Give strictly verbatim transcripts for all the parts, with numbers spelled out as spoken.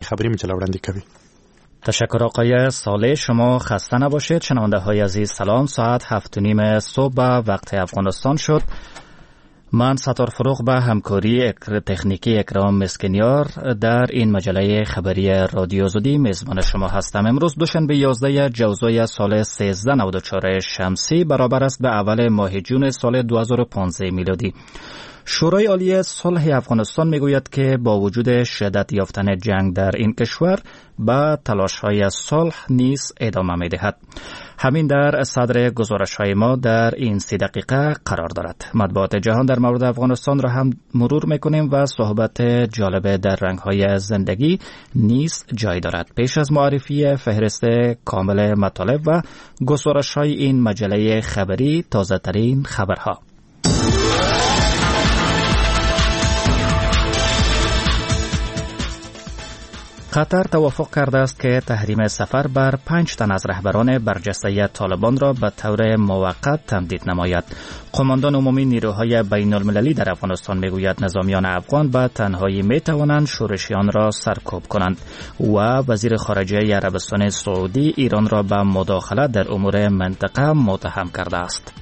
خبری می‌جلا وړاندې کوي. تشکر آقای صالح. شما خسته نباشید. شنونده های عزیز سلام. ساعت هفت و نیم صبح وقت افغانستان شد. من ستار فروغ به همکاری تکنیکی اکرام مسکنیار در این مجله خبری رادیو زودی میزبان شما هستم. امروز دوشنبه یازده جوزای سال سیزده نود و چهار شمسی برابر است به اول ماه جون سال دو هزار و پانزده میلادی. شورای عالی صلح افغانستان میگوید که با وجود شدت یافتن جنگ در این کشور به تلاش‌های صلح نیز ادامه می‌دهد. همین در صدر گزارش‌های ما در این سی دقیقه قرار دارد. مطبوعات جهان در مورد افغانستان را هم مرور می‌کنیم و صحبت جالب در رنگ‌های زندگی نیز جای دارد. پیش از معرفی فهرست کامل مطالب و گزارش‌های این مجله خبری، تازه‌ترین خبرها. قطر توافق کرده است که تحریم سفر بر پنج تن از رهبران برجسته طالبان را به طور موقت تمدید نماید. قماندان عمومی نیروهای بین المللی در افغانستان میگوید نظامیان افغان به تنهایی می توانند شورشیان را سرکوب کنند و وزیر خارجه عربستان سعودی ایران را به مداخلت در امور منطقه متهم کرده است.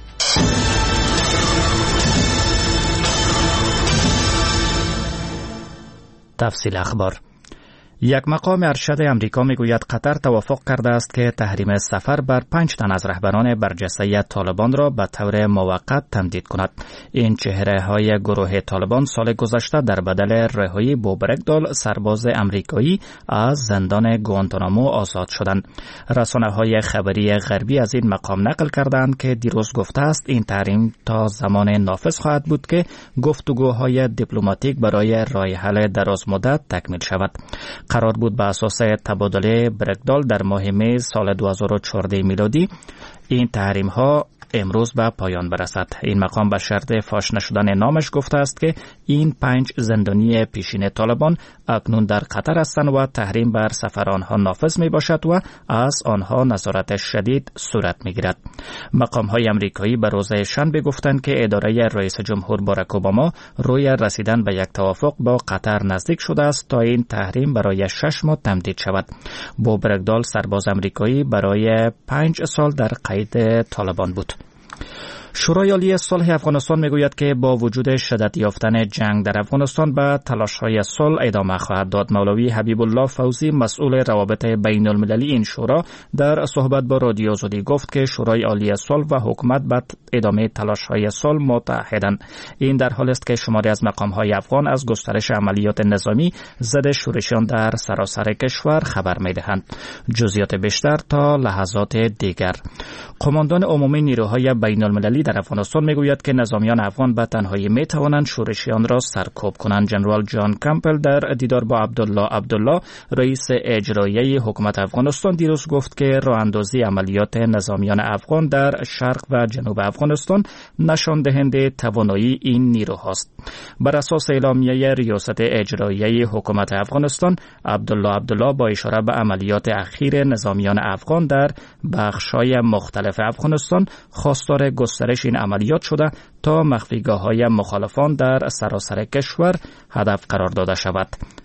تفصیل اخبار. یک مقام ارشد امریکا میگوید قطر توافق کرده است که تحریم سفر بر پنج تن از رهبران برجسته طالبان را به طور موقت تمدید کند. این چهره های گروه طالبان سال گذشته در بدل رهایی بوب رگدال سرباز امریکایی از زندان گوانتانامو آزاد شدند. رسانه های خبری غربی از این مقام نقل کردند که دیروز گفته است این تحریم تا زمان نافذ خواهد بود که گفتگوهای دیپلماتیک برای راه حل دراز مدت تکمیل شود. قرار بود به اساس تبادله برگدال در ماه می سال دو هزار و چهارده میلادی این تحریم ها امروز به پایان برسد. این مقام به شرط فاش نشدن نامش گفته است که این پنج زندانی پیشین طالبان اکنون در قطر هستند و تحریم بر سفر آنها نافذ می باشد و از آنها نظارت شدید صورت می گیرد. مقام های امریکایی به روز شنبه گفتند که اداره رئیس جمهور باراک اوباما روی رسیدن به یک توافق با قطر نزدیک شده است تا این تحریم برای شش ماه تمدید شود. بوب رگدال سرباز امریکایی برای پنج سال در قید طالبان بود. شورای عالی صلح افغانستان میگوید که با وجود شدت یافتن جنگ در افغانستان به تلاش‌های صلح ادامه خواهد داد. مولوی حبیب الله فوزی مسئول روابط بین المللی این شورا در صحبت با رادیو زودی گفت که شورای عالی صلح و حکومت به ادامه تلاش‌های صلح متحدند. این در حالی است که شماری از مقام‌های افغان از گسترش عملیات نظامی ضد شورشیان در سراسر کشور خبر می‌دهند. جزئیات بیشتر تا لحظات دیگر. قماندان عمومی نیروهای بین المللی در افغانستان میگوید که نظامیان افغان به تنهایی می توانند شورشیان را سرکوب کنند. جنرال جان کمپل در دیدار با عبدالله عبدالله رئیس اجرایی حکومت افغانستان دیروز گفت که راه اندازی عملیات نظامیان افغان در شرق و جنوب افغانستان نشان دهنده توانایی این نیروهاست. بر اساس اعلامیه ریاست اجرایی حکومت افغانستان، عبدالله عبدالله با اشاره به عملیات اخیر نظامیان افغان در بخش‌های مختلف افغانستان خواستار گسترش این عملیات شده تا مخفیگاه‌های مخالفان در سراسر کشور هدف قرار داده شود.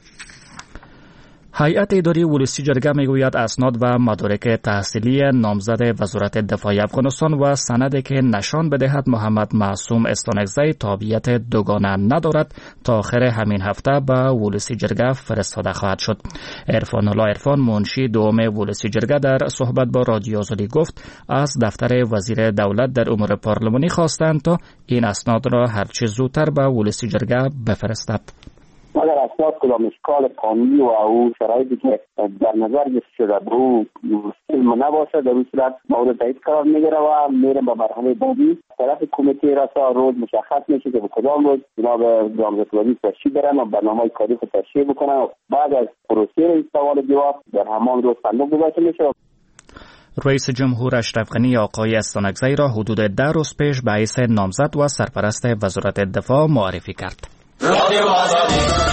هیئت اداری ولسی جرگه میگوید اسناد و مدارک تحصیلی نامزد وزارت دفاع افغانستان و سندی که نشان بدهد محمد معصوم استانکزی تابعیت دوگانه ندارد تا آخر همین هفته به ولسی جرگه فرستاده خواهد شد. عرفان الله عرفان منشی دوم ولسی جرگه در صحبت با رادیو آزادی گفت از دفتر وزیر دولت در امور پارلمانی خواستند تا این اسناد را هرچه زودتر به ولسی جرگه بفرستد. اگر اسناد کدام اشکال قانونی و او شرایطی که در نظر گرفته شده به او علم نباشه در این صورت مورد تایید قرار میگیره و میره به مرحله بعدی طرف کمیته رسا روز مشخص میشه که به کدام روز جناب نامزدگی تشریح برن و برنامه کاری خود تشریح بکنن و بعد از پروسه سوال جواب در همان روز صندوق گذاشته میشه. رئیس جمهور اشرف غنی آقای استانکزی را حدود ده روز پیش به حیث نامزد و سرپرست وزارت دفاع معرفی کرد.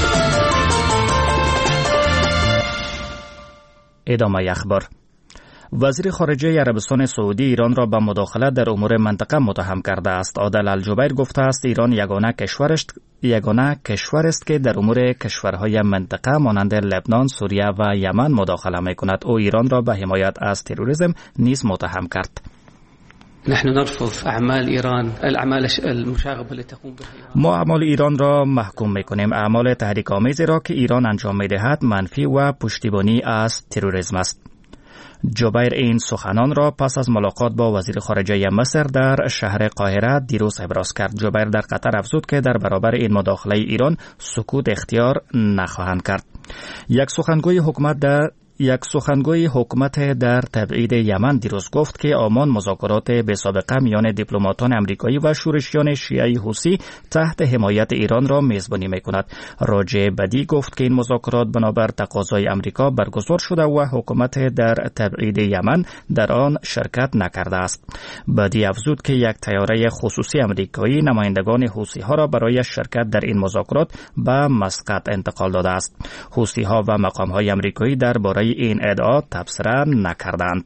ادامه اخبار. وزیر خارجه عربستان سعودی ایران را به مداخله در امور منطقه متهم کرده است. عادل الجبیر گفته است ایران یگانه کشور است یگانه کشور است که در امور کشورهای منطقه مانند لبنان، سوریه و یمن مداخله می‌کند. او ایران را به حمایت از تروریسم نیز متهم کرد. نحن نرفض اعمال ایران الاعمال المشاغبه التي تقوم بها ما اعمال ایران را محکوم می‌کنیم. اعمال تحریک آمیزی را که ایران انجام می‌دهد منفی و پشتیبانی از تروریسم است. جبیر این سخنان را پس از ملاقات با وزیر خارجه مصر در شهر قاهره دیروز ابراز کرد. جبیر در قطر افزود که در برابر این مداخله ایران سکوت اختیار نخواهند کرد. یک سخنگوی حکومت در یک سخنگوی حکومت در تبعید یمن دیروز گفت که آمان مذاکرات به سابقه میان دیپلماتان امریکایی و شورشیان شیعی حوثی تحت حمایت ایران را میزبانی میکند. راجع بدی گفت که این مذاکرات بنابر تقاضای امریکا برگزار شده و حکومت در تبعید یمن در آن شرکت نکرده است. بدی افزود که یک طیاره خصوصی امریکایی نمایندگان حوثی ها را برای شرکت در این مذاکرات به مسقط انتقال داده است. حوثی ها و مقام های امریکایی درباره این ادعا تبصره نکردند.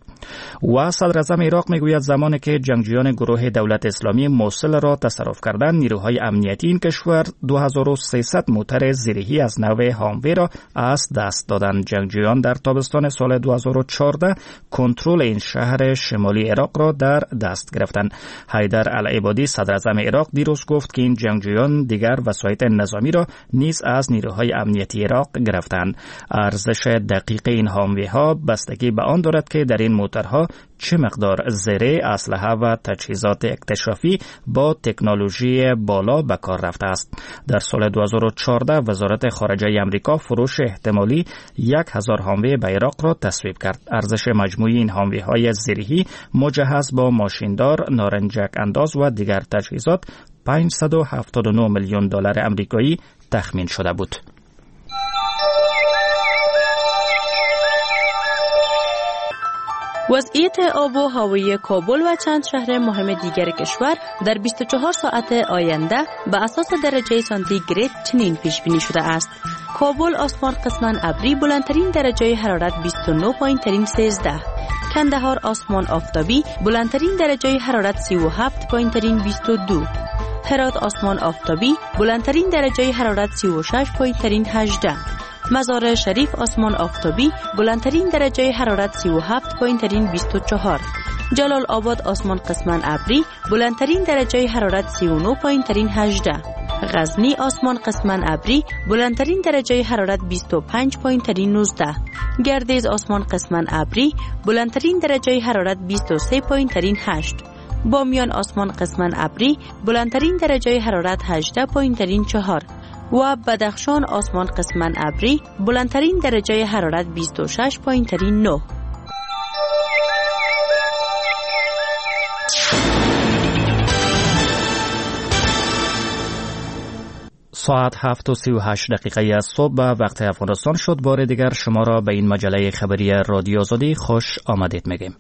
و صدر اعظم عراق میگوید زمانی که جنگجویان گروه دولت اسلامی موصل را تصرف کردند، نیروهای امنیتی این کشور دو هزار و سیصد موتر زیرهی از نوع هاموی را از دست دادند. جنگجویان در تابستان سال دو هزار و چهارده کنترل این شهر شمالی عراق را در دست گرفتند. حیدر العبادی صدر اعظم عراق دیروز گفت که این جنگجویان دیگر وسایط نظامی را نیز از نیروهای امنیتی عراق گرفتند. ارزش دقیق این هاموی ها بستگی به آن دارد که در این موترها چه مقدار زره، اسلحه و تجهیزات اکتشافی با تکنولوژی بالا به کار رفته است. در سال دو هزار و چهارده وزارت خارجه امریکا فروش احتمالی یک هزار هاموی به عراق را تصویب کرد. ارزش مجموعی این هاموی های زرهی مجهز با ماشیندار، نارنجک انداز و دیگر تجهیزات پانصد و هفتاد و نه میلیون دلار آمریکایی تخمین شده بود. وضعیت آب و هوایی کابل و چند شهر مهم دیگر کشور در بیست و چهار ساعت آینده به اساس درجه سانتیگراد چنین پیش بینی شده است: کابل آسمان قسماً ابری، بلندترین درجه حرارت بیست و نه پایین ترین سیزده. کندهار آسمان آفتابی، بلندترین درجه حرارت سی و هفت پایین ترین بیست و دو. هرات آسمان آفتابی، بلندترین درجه حرارت سی و شش پایین ترین هجده. مزار شریف آسمان آفتابی، بلندترین درجه حرارت سی و هفت پایین ترین بیست و چهار. جلال آباد آسمان قسماً ابری، بلندترین درجه حرارت سی و نه پایین ترین هجده. غزنی آسمان قسماً ابری، بلندترین درجه حرارت بیست و پنج پایین ترین نوزده. گردیز آسمان قسماً ابری، بلندترین درجه حرارت بیست و سه پایین ترین هشت. بامیان آسمان قسماً ابری، بلندترین درجه حرارت هجده پایین ترین چهار. و بدخشان آسمان قسماً ابری، بلندترین درجه حرارت بیست و شش پایین ترین نه. ساعت هفت و سی و هشت دقیقه از صبح به وقت افغانستان شد. بار دیگر شما را به این مجله خبری رادیو آزادی خوش آمدید میگیم.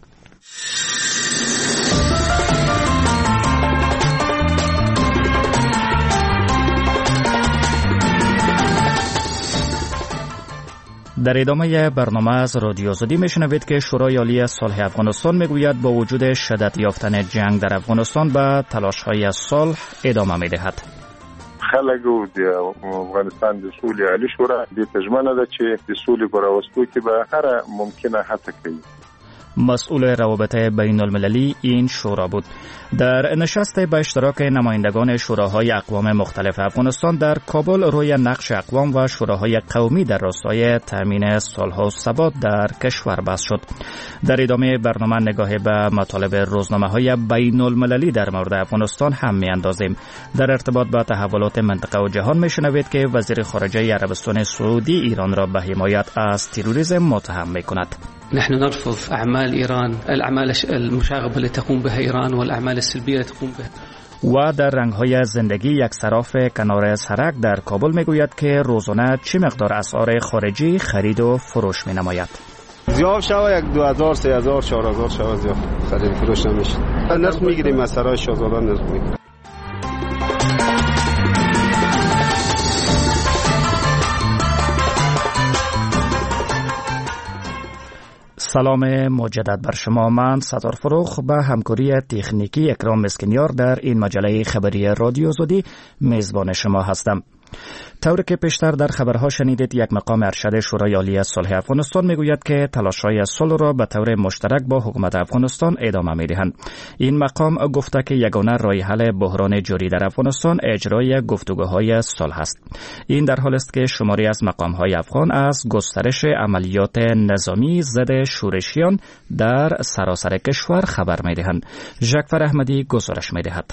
در ادامه برنامه از رادیو آزادی میشنوید که شورای عالی صلح افغانستان میگوید با وجود شدت یافتن جنگ در افغانستان به تلاش‌های صلح ادامه میدهد. خلکو د افغانستان د سولې عالی شورا د تجمنه ده چې د سولې په راوستو کې به هر ممکنه هڅه کوي. مسئول روابط بین المللی این شورا بود. در نشست به اشتراک نمایندگان شوراهای اقوام مختلف افغانستان در کابل روی نقش اقوام و شوراهای قومی در راستای تامین صلح و ثبات در کشور بحث شد. در ادامه برنامه نگاه به مطالب روزنامه‌های بین المللی در مورد افغانستان هم می‌اندازیم. در ارتباط با تحولات منطقه و جهان می‌شنوید که وزیر خارجه عربستان سعودی ایران را به حمایت از تروریسم متهم می‌کند. نحن نرفض اعمال ایران الاعمال المشاغبه التي تقوم بها ایران والاعمال السلبيه التي تقوم بها. و در رنگ‌های زندگی یک صراف کنار سرک در کابل میگوید که روزانه چه مقدار اسعار خارجی خرید و فروش می‌نماید. زیاد شوه یک دو هزار سه هزار چهار هزار شوه زیاد خرید فروش نمیشه. نرخ میگیریم از سرای شاهزاده نرخ میگیریم. سلام مجدد بر شما. من ستار فروخ به همکاری تکنیکی اکرام مسکنیار در این مجله خبری رادیو زودی میزبان شما هستم. طوری که پیشتر در خبرها شنیدید، یک مقام ارشد شورای عالی صلح افغانستان میگوید که تلاش‌های صلح را به طور مشترک با حکومت افغانستان ادامه میدهند. این مقام گفته که یگانه راه حل بحران جاری در افغانستان اجرای گفتگوهای صلح است. این در حالی است که شماری از مقام‌های افغان از گسترش عملیات نظامی ضد شورشیان در سراسر کشور خبر میدهند. ژکفر احمدی گزارش میدهد.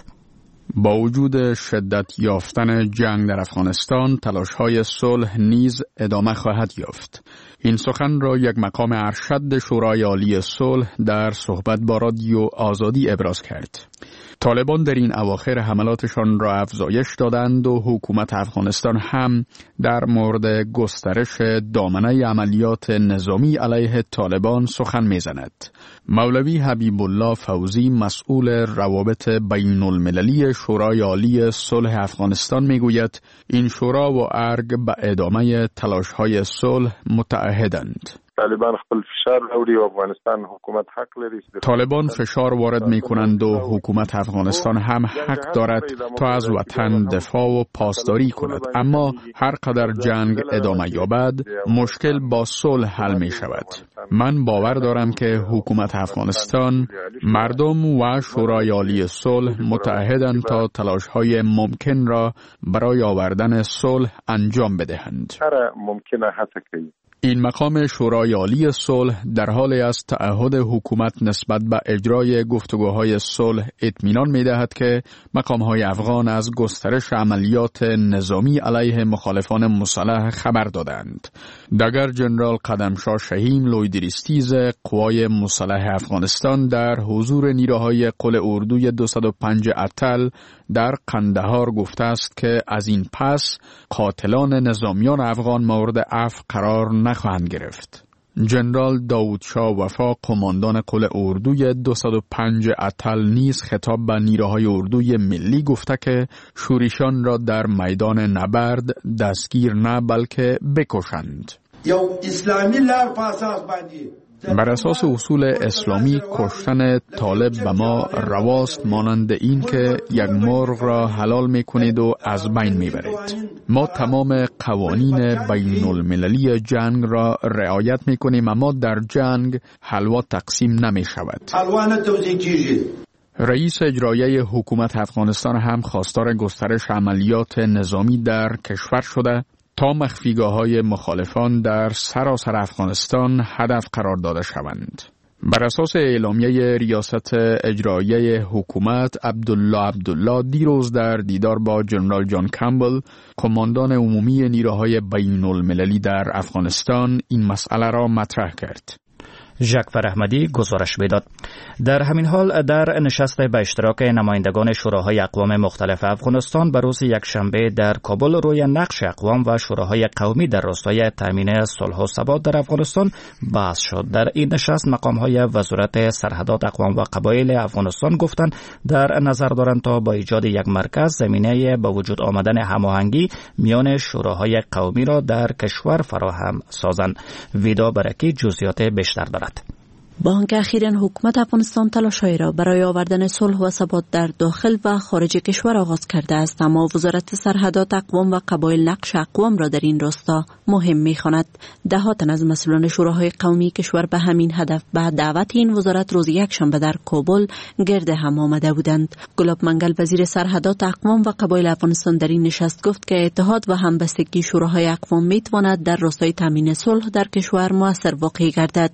با وجود شدت یافتن جنگ در افغانستان، تلاش‌های صلح نیز ادامه خواهد یافت. این سخن را یک مقام ارشد شورای عالی صلح در صحبت با رادیو آزادی ابراز کرد. طالبان در این اواخر حملاتشان را افزایش دادند و حکومت افغانستان هم در مورد گسترش دامنه عملیات نظامی علیه طالبان سخن میزند. مولوی حبیب الله فوزی، مسئول روابط بین المللی شورای عالی صلح افغانستان میگوید این شورا و ارگ به ادامه تلاش‌های صلح متعهدند. طالبان خپل فشار راوړي او افغانستان حکومت حق لري. طالبان فشار وارد می کنند و حکومت افغانستان هم حق دارد تا از وطن دفاع و پاسداری کند، اما هر قدر جنگ ادامه یابد مشکل با صلح حل می شود. من باور دارم که حکومت افغانستان، مردم و شورای عالی صلح متعهدند تا تلاش‌های ممکن را برای آوردن صلح انجام بدهند. هر ممکنه هڅه کوي. این مقام شورای عالی صلح در حالی از تعهد حکومت نسبت به اجرای گفتگوهای صلح اطمینان می‌دهد که مقام‌های افغان از گسترش عملیات نظامی علیه مخالفان مسلح خبر دادند. دگر جنرال قدمشاه شهیم، لویدریستیز قوای مسلح افغانستان، در حضور نیروهای قل اردوی دویست و پنج اتل در قندهار گفته است که از این پس قاتلان نظامیان افغان مورد عفو قرار نخواهند گرفت. جنرال داودشاه وفا، قماندان قل اردوی دویست و پنج اتل، نیز خطاب به نیروهای اردوی ملی گفته که شورشیان را در میدان نبرد دستگیر نه بلکه بکشند. یو اسلامی لار په اساس باندې بر اساس اصول اسلامی کشتن طالب به ما رواست، مانند این که یک مرغ را حلال میکنید و از بین میبرید. ما تمام قوانین بین المللی جنگ را رعایت میکنیم، اما در جنگ حلوا تقسیم نمیشود. حلوا نه توزیع کیږي. رئیس اجرایی حکومت افغانستان هم خواستار گسترش عملیات نظامی در کشور شده تا مخفیگاه‌های مخالفان در سراسر افغانستان هدف قرار داده شوند. بر اساس اعلامیه ریاست اجرایی حکومت، عبدالله عبدالله دیروز در دیدار با جنرال جان کامبل، قماندان عمومی نیروهای بین المللی در افغانستان، این مسئله را مطرح کرد. ژکفر احمدی گزارش میداد. در همین حال در نشست به اشتراک نمایندگان شوراهای اقوام مختلف افغانستان به روز یکشنبه در کابل روی نقش اقوام و شوراهای قومی در راستای تامین صلح و ثبات در افغانستان بحث شد. در این نشست مقام‌های وزارت سرحدات اقوام و قبایل افغانستان گفتند در نظر دارند تا با ایجاد یک مرکز زمینه به وجود آمدن هماهنگی میان شوراهای قومی را در کشور فراهم سازند. ویدا برکی جزئیات بیشتر دارد. با آنکه اخیراً حکومت افغانستان تلاش‌هایی را برای آوردن صلح و ثبات در داخل و خارج کشور آغاز کرده است، اما وزارت سرحدات اقوام و قبایل نقش اقوام را در این راستا مهم می‌خواند. ده‌ها تن از مسئولان شوراهای قومی کشور به همین هدف به دعوت این وزارت روز یکشنبه در کابل گرد هم آمده بودند. گلاب منگل، وزیر سرحدات اقوام و قبایل افغانستان، در این نشست گفت که اتحاد و همبستگی شوراهای اقوام می‌تواند در راستای تامین صلح در کشور مؤثر واقع گردد.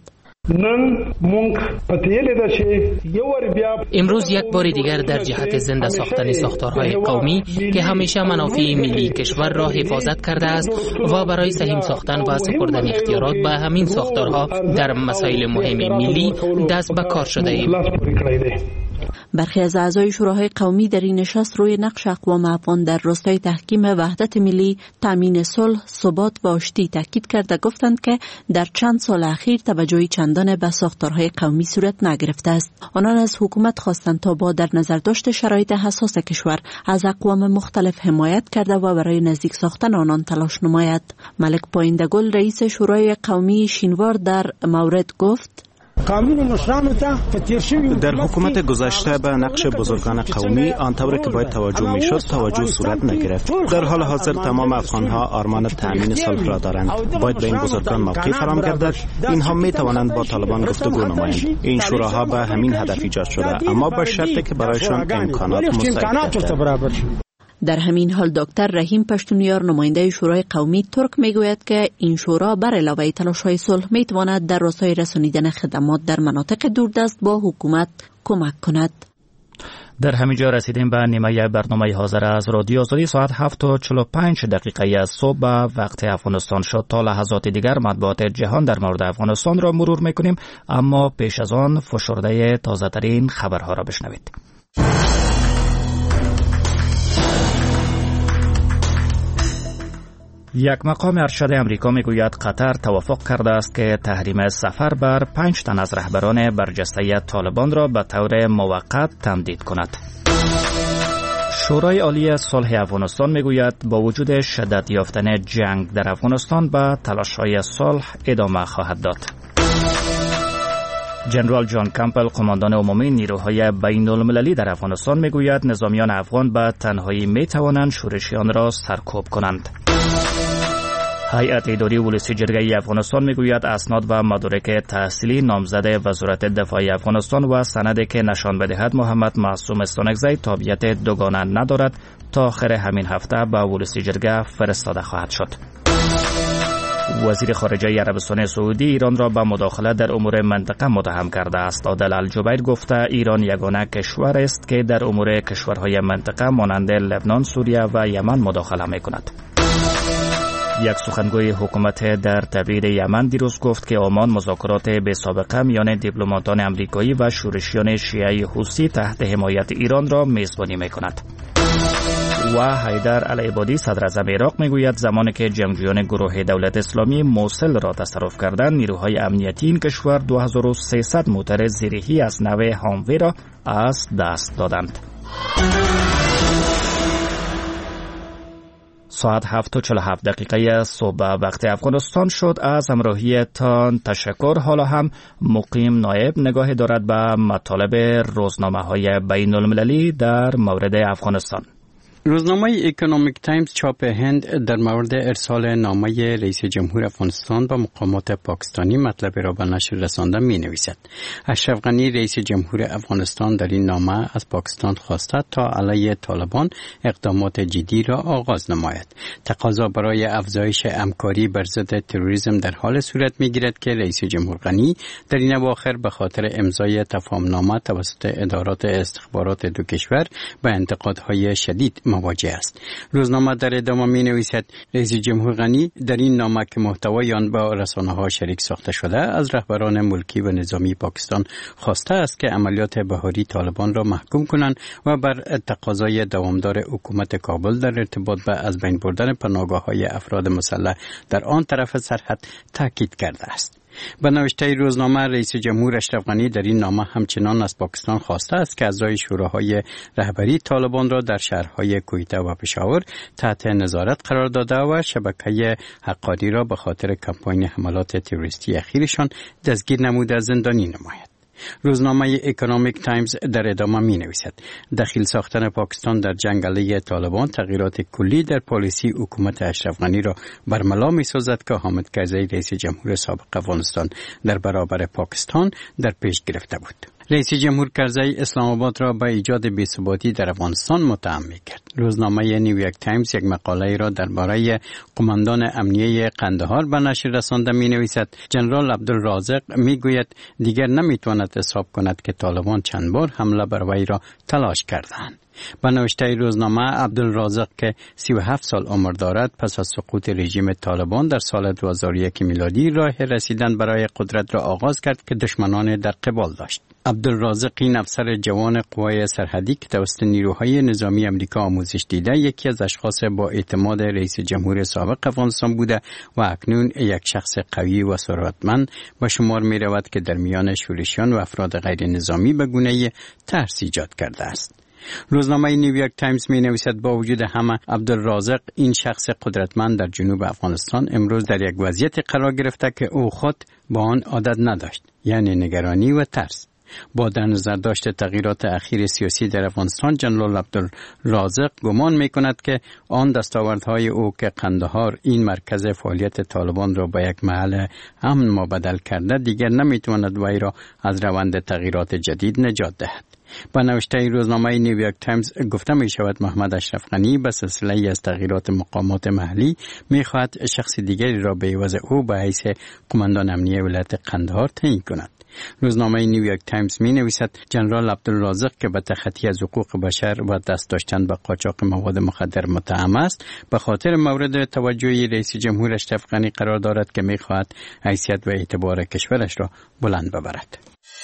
امروز یک بار دیگر در جهت زنده ساختن ساختارهای قومی که همیشه منافع ملی کشور را حفاظت کرده است و برای سهیم ساختن و سپردن اختیارات به همین ساختارها در مسائل مهم ملی دست به کار شده ایم. برخی از اعضای شوراهای قومی در این نشست روی نقش اقوام افغان در راستای تحکیم وحدت ملی، تامین صلح، ثبات و آشتی تاکید کرده گفتند که در چند سال اخیر توجهی چندان به ساختارهای قومی صورت نگرفته است. آنان از حکومت خواستند تا با در نظر داشت شرایط حساس کشور از اقوام مختلف حمایت کرده و برای نزدیک ساختن آنان تلاش نماید. ملک پایندگل رئیس شورای قومی شینوار در مورد گفت: در حکومت گذشته به نقش بزرگان قومی آنطوری که باید توجه می شد توجه صورت نگرفت. در حال حاضر تمام افغانها آرمان تامین صلح را دارند. باید به این بزرگان موقع فراهم گردد. اینها می توانند با طالبان گفتگو نمایند. این شوراها به همین هدف ایجاد شده، اما با شرطی که برایشان امکانات مساعد گردد. در همین حال دکتر رحیم پشتونیار نماینده شورای قومی ترک میگوید که این شورا بر علاوه تلاش‌های صلح میتواند در راستای رسانیدن خدمات در مناطق دوردست با حکومت کمک کند. در همینجا رسیدیم به نیمه برنامه حاضر از رادیو آزادی. ساعت هفت و چهل و پنج دقیقه از صبح وقت افغانستان شد. تا لحظات دیگر مطبوعات جهان در مورد افغانستان را مرور میکنیم، اما پیش از آن فشرده تازه ترین خبرها را بشنوید. یک مقام ارشد امریکا میگوید قطر توافق کرده است که تحریم سفر بر پنج تن از رهبران برجسته طالبان را به طور موقت تمدید کند. شورای عالی صلح افغانستان میگوید با وجود شدت یافتن جنگ در افغانستان به تلاش‌های صلح ادامه خواهد داد. جنرال جان کمپل، قماندان عمومی نیروهای بین المللی در افغانستان میگوید نظامیان افغان به تنهایی میتوانند شورشیان را سرکوب کنند. هیئت اداری ولسی جرگه افغانستان میگوید اسناد و مدارک تحصیلی نامزد وزارت دفاع افغانستان و سندی که نشان بدهد محمد معصوم استانکزی تابعیت دوگانه ندارد تا آخر همین هفته به ولسی جرگه فرستاده خواهد شد. وزیر خارجه عربستان سعودی ایران را به مداخله در امور منطقه متهم کرده است. عادل الجبیر گفته ایران یگانه کشور است که در امور کشورهای منطقه مانند لبنان، سوریه و یمن مداخله میکند. یک سخنگوی حکومت در تبعید یمن دیروز گفت که عمان مذاکرات به سابقه میان دیپلماتان امریکایی و شورشیان شیعه حوثی تحت حمایت ایران را میزبانی میکند. و حیدر العبادی صدر اعظم عراق میگوید زمانی که جنگجویان گروه دولت اسلامی موصل را تصرف کردند، نیروهای امنیتی این کشور دو هزار و سیصد موتر زیرهی از نوع هاموی را از دست دادند. ساعت هفت و چهل و هفت دقیقه صبح وقت افغانستان شد. از همراهیتان تشکر. حالا هم مقیم نایب نگاه دارد به مطالب روزنامه های بین المللی در مورد افغانستان. روزنامه اکونومیک تایمز چاپ هند در مورد ارسال نامه رئیس جمهور افغانستان به مقامات پاکستانی مطلب را به نشر رسانده می نویسد. اشرف غنی رئیس جمهور افغانستان در این نامه از پاکستان خواسته تا علیه طالبان اقدامات جدی را آغاز نماید. تقاضا برای افزایش همکاری بر ضد تروریسم در حال صورت می گیرد که رئیس جمهور غنی در این اواخر به خاطر امضای تفاهمنامه توسط ادارات استخبارات دو کشور به انتقادهای شدید مواجه است. روزنامه در ادامه می نویسد رئیس جمهور غنی در این نامه که محتوای آن با رسانه‌ها شریک ساخته شده از رهبران ملکی و نظامی پاکستان خواسته است که عملیات بهاری طالبان را محکوم کنند و بر تقاضای دوامدار حکومت کابل در ارتباط به از بین بردن پناهگاه‌های افراد مسلح در آن طرف سرحد تاکید کرده است. به نوشته روزنامه رئیس جمهور اشرف غنی در این نامه همچنان از پاکستان خواسته است که اعضای شوراهای رهبری طالبان را در شهرهای کویته و پشاور تحت نظارت قرار داده و شبکه حقانی را به خاطر کمپاین حملات تروریستی اخیرشان دستگیر نموده زندانی نماید. روزنامه اکونومیک تایمز در ادامه می نویسد دخیل ساختن پاکستان در جنگ علیه طالبان تغییرات کلی در پالیسی حکومت اشرف غنی را برملا می سازد که حامد کرزی رئیس جمهور سابق افغانستان در برابر پاکستان در پیش گرفته بود. رئیس جمهور کرزی اسلام آباد را به ایجاد بی‌ثباتی در افغانستان متهم می‌کرد. روزنامه نیویورک تایمز یک مقاله را درباره قماندان امنیه قندهار به نشر رسانده می‌نویسد جنرال عبدالرازق می‌گوید دیگر نمی‌تواند حساب کند که طالبان چند بار حمله بر وی را تلاش کردند. به نوشته روزنامه عبدالرازق که سی و هفت سال عمر دارد پس از سقوط رژیم طالبان در سال دو هزار و یک میلادی راه رسیدن برای قدرت را آغاز کرد که دشمنان در قبال داشت. عبدالرازق این افسر جوان قوای سرحدی که توسط نیروهای نظامی امریکا آموزش دیده یکی از اشخاص با اعتماد رئیس جمهور سابق افغانستان بوده و اکنون یک شخص قوی و ثروتمند به شمار می رود که در میان شورشیان و افراد غیر نظامی به گونه ترس ایجاد کرده است. روزنامه نیویورک تایمز می نویسد با وجود همه عبدالرازق این شخص قدرتمند در جنوب افغانستان امروز در یک وضعیت قرار گرفته که او خود با آن عادت نداشت، یعنی نگرانی و ترس. با در نظر داشت تغییرات اخیر سیاسی در افغانستان، جنرال عبدالرازق گمان می کند که آن دستاوردهای او که قندهار این مرکز فعالیت طالبان را به یک محل امن مبدل کرده دیگر نمی تواند وی را از روند تغییرات جدید نجات دهد. با نوشته روزنامه نیویورک تایمز گفته می شود محمد اشرف غنی به سلسله از تغییرات مقامات محلی می خواهد شخص دیگری را به عوض او به حیث قماندان امنیه ولایت قندهار تعیین کند. روزنامه نیویورک تایمز می نویسد جنرال عبدالرازق که به تخطی از حقوق بشر و دست داشتن به قاچاق مواد مخدر متهم است، به خاطر مورد توجه رئیس جمهور اشرف غنی قرار دارد که می خواهد حیثیت و اعتبار کشورش را بلند ببرد.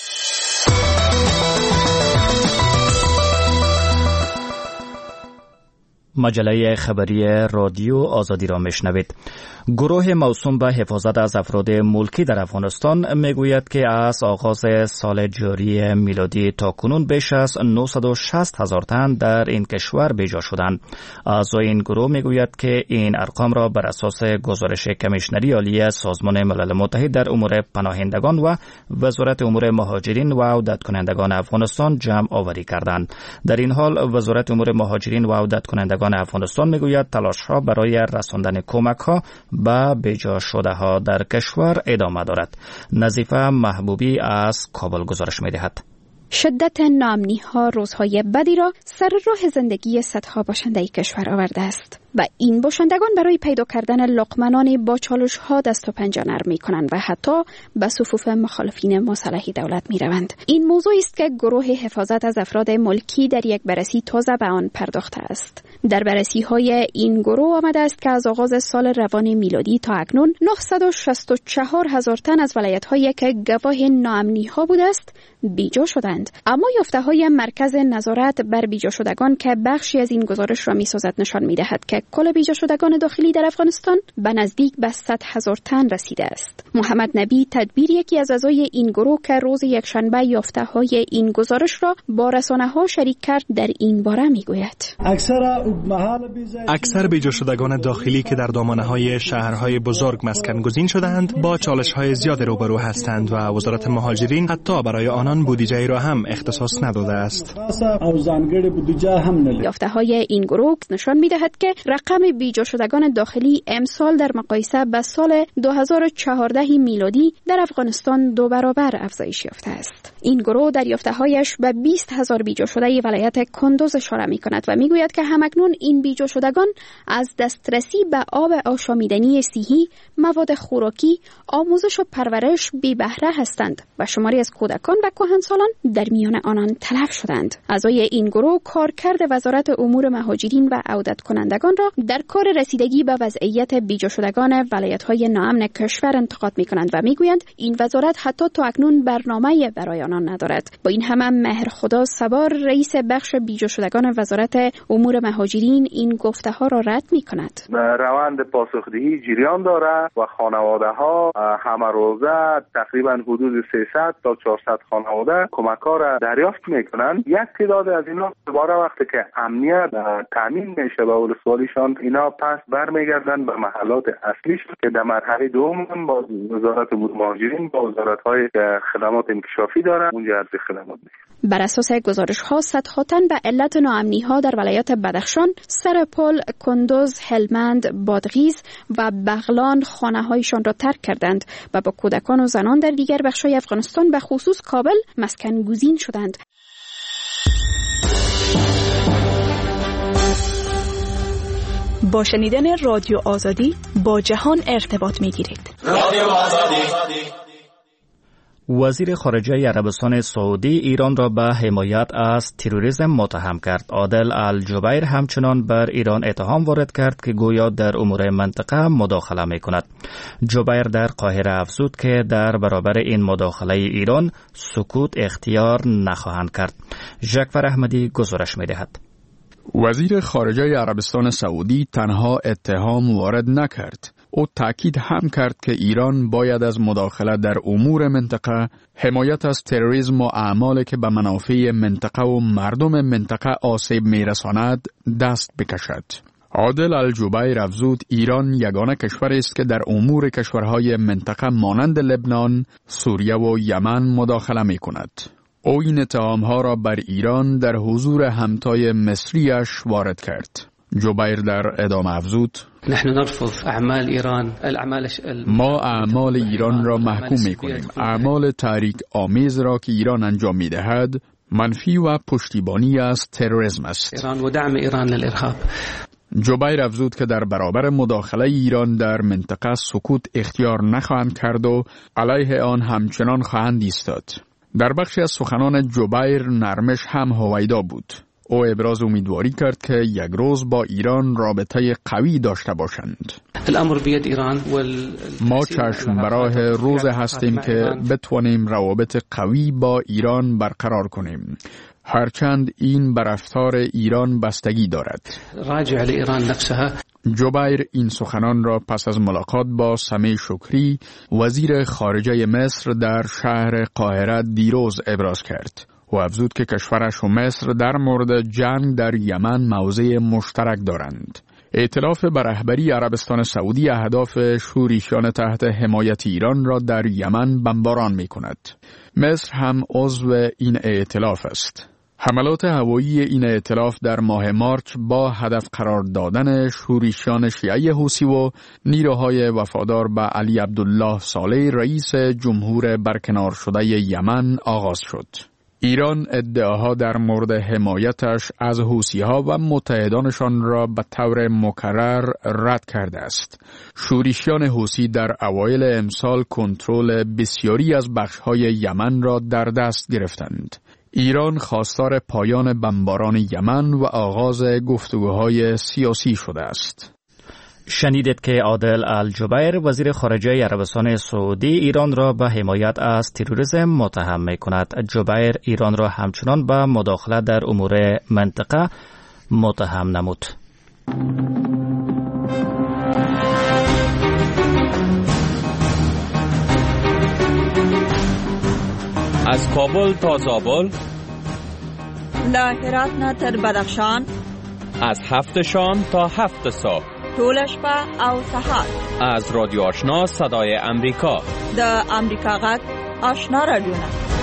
مجله خبری رادیو آزادی را میشنوید. گروه موسوم به حفاظت از افراد ملکی در افغانستان میگوید که از آغاز سال جاری میلادی تا کنون بیش از نهصد و شصت هزار تن در این کشور بیجا شدند. اعضای این گروه میگوید که این ارقام را بر اساس گزارش کمیشنری عالی سازمان ملل متحد در امور پناهندگان و وزارت امور مهاجرین و عودت کنندگان افغانستان جمع آوری کردند. در این حال وزارت امور مهاجرین و عودت کنندگان افغانستان میگوید تلاش‌ها برای رساندن کمک‌ها به بیجا شده ها در کشور ادامه دارد. نظیفه محبوبی از کابل گزارش می‌دهد. شدت ناامنی‌ها روزهای بدی را سر راه زندگی صدها باشنده کشور آورده است و این باشندگان برای پیدا کردن لقمه‌نان با چالش‌ها دست و پنجه نرم می‌کنند و حتی به صفوف مخالفین مصالح دولت می‌روند. این موضوع است که گروه حفاظت از افراد ملکی در یک بررسی تازه به آن پرداخته است. در بررسی‌های این گروه آمده است که از آغاز سال روان میلادی تا اکنون نهصد و شصت و چهار هزار تن از ولایت‌هایی که گواه ناامنی‌ها بوده است بیجا شدند. اما یافته‌های مرکز نظارت بر بیجا شدگان که بخشی از این گزارش را می‌سازد نشان می‌دهد که کل بیجا شدگان داخلی در افغانستان به نزدیک به صد هزار تن رسیده است. محمد نبی تدبیر یکی از اعضای این گروه که روز یکشنبه یافته‌های این گزارش را با رسانه‌ها شریک کرد در این باره می‌گوید: اکثر بیجا شدگان داخلی که در دامنه‌های شهرهای بزرگ مسکن گزین شدند با چالش‌های زیاد روبرو هستند و وزارت مهاجرین حتی برای آنان بودجه‌ای را هم اختصاص نداده است. یافته‌های این گروه نشان می‌دهد که رقم بیجا شدگان داخلی امسال در مقایسه با سال دو هزار و چهارده میلادی در افغانستان دو برابر افزایش یافته است. این گروه در یافته‌هایش به بیست هزار بیجا شده ولایت کندوز اشاره می‌کند و می‌گوید که همکنون این بیجا شدگان از دسترسی به آب آشامیدنی صحی، مواد خوراکی، آموزش و پرورش بی بهره هستند و شماری از کودکان و کهنسالان در میان آنان تلف شدند. اعضای این گروه کارکرد وزارت امور مهاجرین و عودت کنندگان را در کار رسیدگی به وضعیت بیجا شدگان ولایت‌های ناامن کشور انتقاد می‌کنند و می‌گویند این وزارت حتی تا اکنون برنامه‌ای برای آنان ندارد. با این همه مهر خدا سوار رئیس بخش بیجا شدگان وزارت امور مهاجرین این گفته‌ها را رد می‌کند. روند پاسخدهی جریان داره و خانواده‌ها همه روزه تقریبا حدود سیصد تا چهارصد خانواده کمک‌ها را دریافت می‌کنند. یک تعداد از اینا دوباره وقتی که امنیت تامین میشه با ولسوالیشان اینا پس برمیگردن به محلات اصلیشون که در مرحله دوم با وزارت امور مهاجرین با وزارت‌های خدمات انکشافی دارن اونجا از خدمات میشه. بر اساس گزارش‌ها صدها تن به علت ناامنی‌ها در ولایت بدخشان، سرپل، کندوز، هلمند، بادغیس و بغلان خانه‌هایشان را ترک کردند و با کودکان و زنان در دیگر بخش‌های افغانستان به خصوص کابل مسکن گزین شدند. با شنیدن رادیو آزادی با جهان ارتباط می‌گیرید. رادیو آزادی وزیر خارجه عربستان سعودی ایران را به حمایت از تروریسم متهم کرد. عادل الجبیر همچنان بر ایران اتهام وارد کرد که گویا در امور منطقه مداخله می کند. جبیر در قاهره افزود که در برابر این مداخله ایران سکوت اختیار نخواهند کرد. ژکفر احمدی گزارش می دهد. وزیر خارجه عربستان سعودی تنها اتهام وارد نکرد. او تأکید هم کرد که ایران باید از مداخله در امور منطقه، حمایت از تروریسم و اعمالی که به منافع منطقه و مردم منطقه آسیب میرساند دست بکشد. عادل الجبیر افزود ایران یگانه کشوری است که در امور کشورهای منطقه مانند لبنان، سوریه و یمن مداخله می کند. او این اتهامها را بر ایران در حضور همتای مصریش وارد کرد. جبیر در ادامه افزود نحن نرفض اعمال ایران الاعمال ما اعمال ایران را محکوم می‌کنیم. اعمال تحریک آمیز را که ایران انجام می‌دهد منفی و پشتیبانی از تروریسم است. ایران و دعم ایران للارهاب. جبیر افزود که در برابر مداخله ایران در منطقه سکوت اختیار نخواهند کرد و علیه آن همچنان خواهند ایستاد. در بخشی از سخنان جبیر نرمش هم هویدا بود. او ابراز امیدواری کرد که یک روز با ایران رابطه قوی داشته باشند. الامر بید ایران ما چشم براه روز هستیم که بتوانیم روابط قوی با ایران برقرار کنیم. هرچند این بر رفتار ایران بستگی دارد. راجع لایران نفسها. جبیر این سخنان را پس از ملاقات با سمیع شکری وزیر خارجه مصر در شهر قاهره دیروز ابراز کرد. و افزود که کشورش و مصر در مورد جنگ در یمن موضع مشترک دارند. ائتلاف بر رهبری عربستان سعودی اهداف شوریشیان تحت حمایت ایران را در یمن بمباران می کند. مصر هم عضو این ائتلاف است. حملات هوایی این ائتلاف در ماه مارچ با هدف قرار دادن شوریشیان شیعه حوثی و نیروهای وفادار به علی عبدالله صالح رئیس جمهور برکنار شده یمن آغاز شد. ایران ادعاها در مورد حمایتش از حوثی‌ها و متحدانشان را به طور مکرر رد کرده است. شوریشیان حوثی در اوایل امسال کنترل بسیاری از بخش‌های یمن را در دست گرفتند. ایران خواستار پایان بمباران یمن و آغاز گفتگوهای سیاسی شده است. شنیدید که عادل الجبیر وزیر خارجه عربستان سعودی ایران را به حمایت از تروریسم متهم می کند. جبیر ایران را همچنان به مداخله در امور منطقه متهم نمود. از کابل تا زابل، له هرات نه تر بدخشان، از هفت شام تا هفت صبح، ټول شپه او سهار، از رادیو آشنا صدای امریکا، د امریکا غږ آشنا رادیو.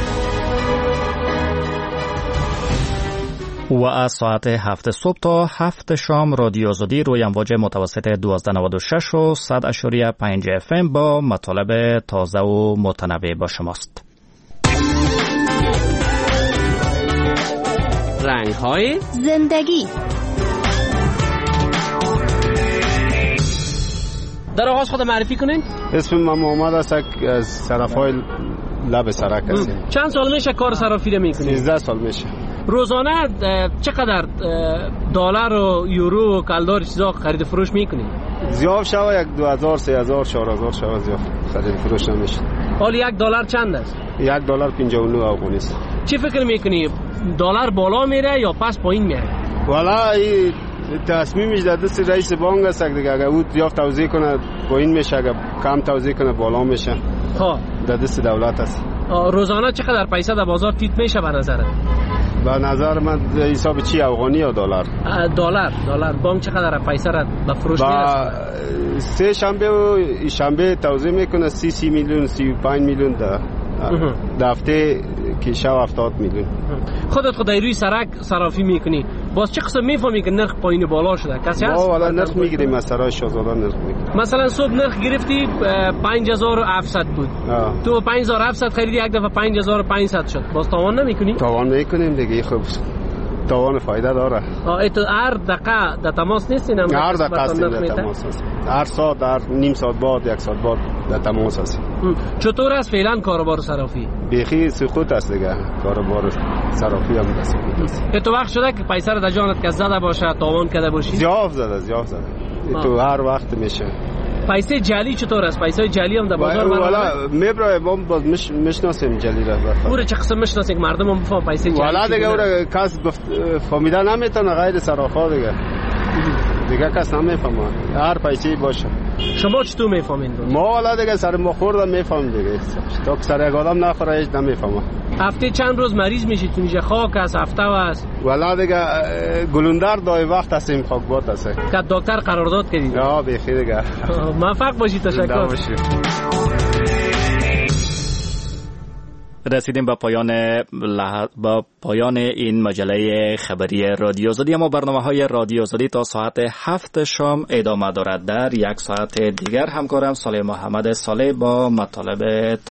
و از ساعت هفت صبح تا هفت شام رادیو آزادی روی امواج متوسط دوازده نود و شش و صد اشاریه پنج اف ام با مطالب تازه و متنوع با شماست. رنگ‌های زندگی. در آغاز خود معرفی کنین. اسم من محمد است، از صرافای لب سرک هستیم. چند سال میشه کار صرافی رو میکنید؟ سیزده سال میشه. روزانه چقدر دلار و یورو و کالدار چیزا خرید فروش میکنید؟ زیاد شوه یک دو هزار سه هزار چهار هزار شوه زیاد خرید فروش نمیشه. حالی یک دلار چند است؟ یک دلار پنجاه و نه افغانی است. چی فکر میکنی؟ دلار بالا میره یا پس پایین میره؟ والا این تصمیمش در دست رئیس بانک است دیگه. اگه او زیاد توزیع کنه پایین میشه، اگه کم توزیع کنه بالا میشه. ها در دست دولت است. روزانه چقدر پیسه در بازار فیت میشه به نظرت؟ به نظر من حساب چی افغانی یا دلار؟ دلار. دلار. بانک چقدر پیسه را به فروش میرسونه؟ سه شنبه و شنبه توزیع میکنه سی سی میلیون سی و پنج میلیون در هفته که شو هفتاد میلیون. خودت خدای روی سرک صرافی میکنی، باز چه قسم میفهمی که نرخ پایین بالا شده؟ کسی هست؟ ما والا نرخ میگیریم از سرای شاهزاده نرخ میگیریم. مثلا صبح نرخ گرفتی پنج هزار و هفتصد بود. آه. تو پنج هزار و هفتصد خریدی، یک دفعه پنج هزار و پانصد شد. باز تاوان نمیکنی؟ تاوان میکنیم دیگه. خوب تاوان فایده داره. آه تو هر دقیقه در تماس نیستی؟ هر دقیقه هستیم در تماس هستیم. هر ساعت، هر نیم ساعت بعد، یک ساعت بعد در تماس هستیم. چطور است فعلا کاروبار صرافی؟ بیخی سقوط است دیگه، کاروبار صرافی هم دست سقوط است. تو وقت شده که پیسه را در جانت که زده باشه، تاوان کرده باشی؟ زیاف زده، زیاف زده. تو هر وقت میشه. پیسه جعلی چطور است؟ پیسه جعلی هم در بازار برابر؟ والا میبره ما باز مش میشناسیم جعلی را. اون چه قسم میشناسیم که مردم هم بفهم پیسه جعلی؟ والا دیگه اون کس فهمیده نمیتونه غیر صرافا دیگه. دیگه کس نمیفهمه هر پیسه باشه. شما چطور میفهمید؟ ما والا دیگه سر ما خوردم میفهم دیگه. تا که سر یک آدم نخوره هیچ نمیفهمه. هفته چند روز مریض میشی؟ تو اینجا خاک است، هفته است؟ والا دیگه گلوندر دای وقت هستیم خاکبات است. که دکتر قرارداد کردید؟ آه بخیر دیگه. موفق باشید، تشکر. رسیدیم به پایان لح... با پایان این مجله خبری رادیو زدی. اما برنامه های رادیو زدی تا ساعت هفت شام ادامه دارد. در یک ساعت دیگر همکارم صالح محمد صالح با مطالب